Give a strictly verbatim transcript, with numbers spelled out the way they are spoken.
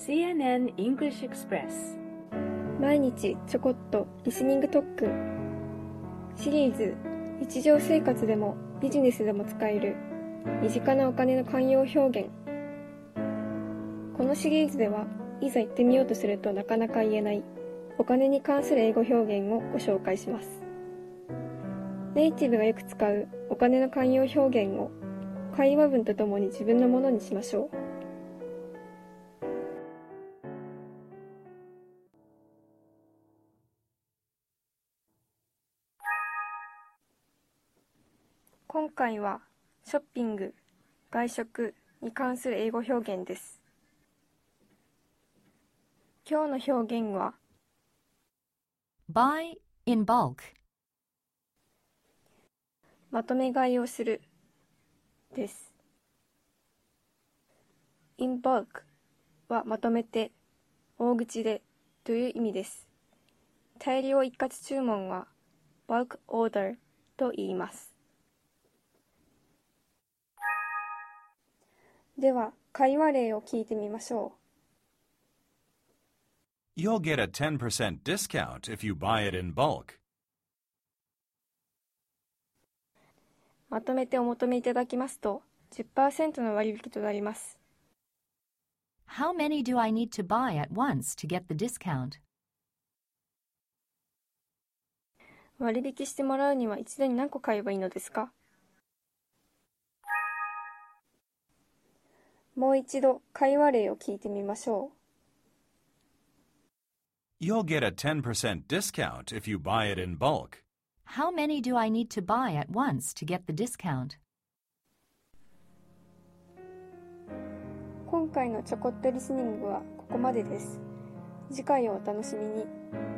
シーエヌエヌ English Express 毎日ちょこっとリスニング特訓シリーズ日常生活でもビジネスでも使える身近なお金の慣用表現。このシリーズではいざ言ってみようとするとなかなか言えないお金に関する英語表現をご紹介します。ネイティブがよく使うお金の慣用表現を会話文とともに自分のものにしましょう。今回はショッピング、外食に関する英語表現です。今日の表現は buy in bulk まとめ買いをするです。in bulk はまとめて、大口でという意味です。大量一括注文は bulk order と言います。では、会話例を聞いてみましょう。You'll get a ten percent discount if you buy it in bulk. まとめてお求めいただきますと じゅっパーセント の割引となります。 How many do I need to buy at once to get the discount? 割引してもらうには一度に何個買えばいいのですか？もう一度会話例を聞いてみましょう。You'll get a ten percent discount if you buy it in bulk. How many do I need to buy at once to get the discount? 今回のちょこっとリスニングはここまでです。次回をお楽しみに。